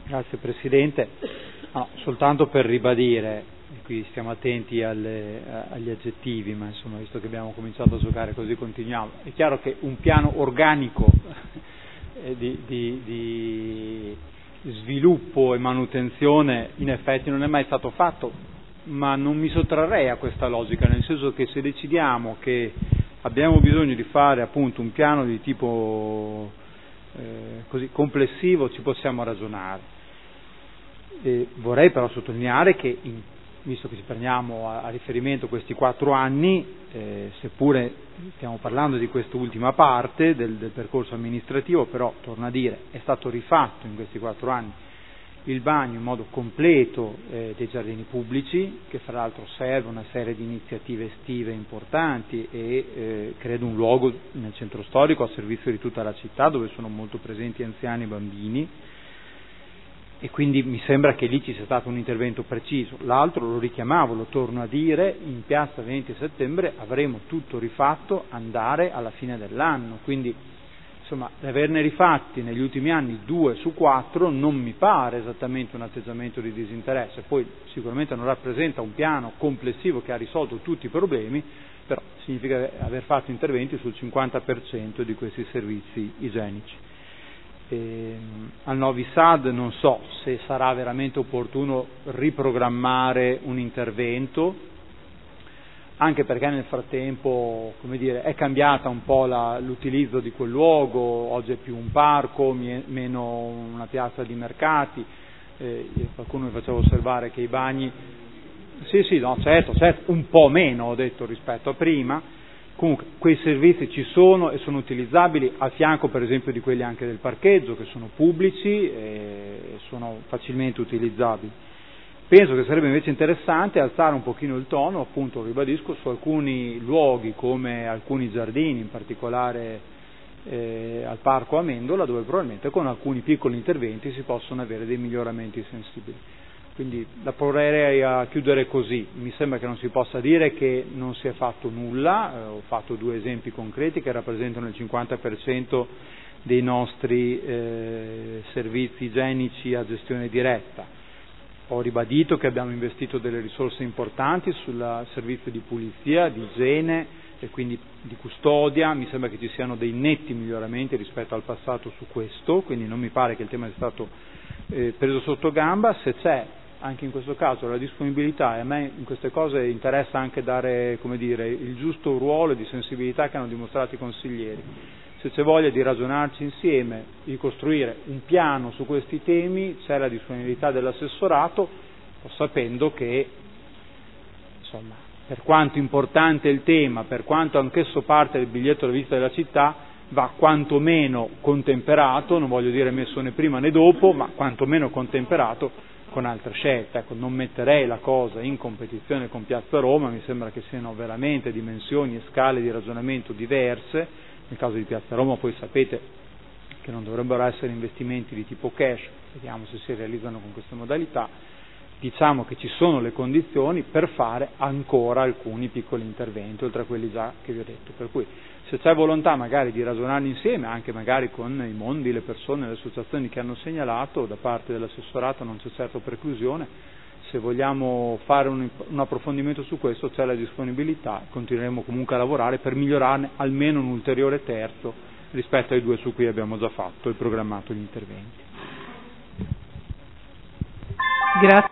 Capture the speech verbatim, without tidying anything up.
Grazie Presidente. No, soltanto per ribadire, e qui stiamo attenti alle, agli aggettivi, ma insomma, visto che abbiamo cominciato a giocare così continuiamo. È chiaro che un piano organico di, di, di sviluppo e manutenzione in effetti non è mai stato fatto, ma non mi sottrarrei a questa logica, nel senso che se decidiamo che abbiamo bisogno di fare appunto un piano di tipo eh, così complessivo, ci possiamo ragionare. E vorrei però sottolineare che, in, visto che ci prendiamo a, a riferimento questi quattro anni, eh, seppure stiamo parlando di quest'ultima parte del, del percorso amministrativo, però, torno a dire, è stato rifatto in questi quattro anni il bagno in modo completo eh, dei giardini pubblici, che fra l'altro serve una serie di iniziative estive importanti e eh, credo un luogo nel centro storico a servizio di tutta la città, dove sono molto presenti anziani e bambini, e quindi mi sembra che lì ci sia stato un intervento preciso. L'altro, lo richiamavo, lo torno a dire, in piazza venti settembre avremo tutto rifatto andare alla fine dell'anno, quindi insomma averne rifatti negli ultimi anni due su quattro non mi pare esattamente un atteggiamento di disinteresse. Poi sicuramente non rappresenta un piano complessivo che ha risolto tutti i problemi, però significa aver fatto interventi sul cinquanta per cento di questi servizi igienici. Eh, al Novi Sad non so se sarà veramente opportuno riprogrammare un intervento, anche perché nel frattempo, come dire, è cambiata un po' la, l'utilizzo di quel luogo, oggi è più un parco, mie, meno una piazza di mercati, eh, qualcuno mi faceva osservare che i bagni, sì sì, no, certo, certo, un po' meno ho detto rispetto a prima. Comunque quei servizi ci sono e sono utilizzabili a fianco per esempio di quelli anche del parcheggio, che sono pubblici e sono facilmente utilizzabili. Penso che sarebbe invece interessante alzare un pochino il tono, appunto ribadisco, su alcuni luoghi come alcuni giardini, in particolare eh, al Parco Amendola, dove probabilmente con alcuni piccoli interventi si possono avere dei miglioramenti sensibili. Quindi la proverei a chiudere così. Mi sembra che non si possa dire che non si è fatto nulla, eh, ho fatto due esempi concreti che rappresentano il cinquanta per cento dei nostri eh, servizi igienici a gestione diretta. Ho ribadito che abbiamo investito delle risorse importanti sul servizio di pulizia, di igiene e quindi di custodia. Mi sembra che ci siano dei netti miglioramenti rispetto al passato su questo, quindi non mi pare che il tema sia stato eh, preso sotto gamba. Se c'è anche in questo caso la disponibilità, e a me in queste cose interessa anche dare, come dire, il giusto ruolo di sensibilità che hanno dimostrato i consiglieri, se c'è voglia di ragionarci insieme, di costruire un piano su questi temi, c'è la disponibilità dell'assessorato, sapendo che insomma, per quanto importante il tema, per quanto anch'esso parte del biglietto da visita della città, va quantomeno contemperato, non voglio dire messo né prima né dopo, ma quantomeno contemperato con altre scelte. Ecco, non metterei la cosa in competizione con Piazza Roma, mi sembra che siano veramente dimensioni e scale di ragionamento diverse. Nel caso di Piazza Roma poi sapete che non dovrebbero essere investimenti di tipo cash, vediamo se si realizzano con queste modalità. Diciamo che ci sono le condizioni per fare ancora alcuni piccoli interventi, oltre a quelli già che vi ho detto, per cui se c'è volontà magari di ragionare insieme, anche magari con i mondi, le persone, le associazioni che hanno segnalato, da parte dell'assessorato non c'è certo preclusione. Se vogliamo fare un, un approfondimento su questo c'è la disponibilità, continueremo comunque a lavorare per migliorarne almeno un ulteriore terzo rispetto ai due su cui abbiamo già fatto e programmato gli interventi. Grazie.